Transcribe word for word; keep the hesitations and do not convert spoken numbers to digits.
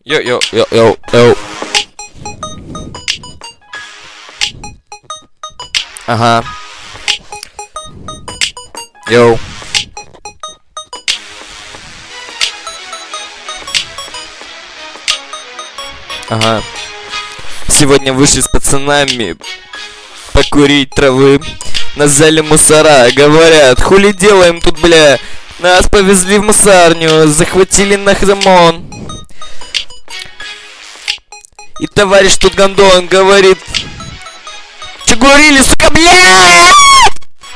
Йо-йо-йо-йо-йо. Ага. Йоу. Ага. Сегодня вышли с пацанами покурить травы на зале мусора. Говорят, хули делаем тут, бля? Нас повезли в мусарню, захватили на храмон. И товарищ тут гондон говорит: че говорили, сука, бля?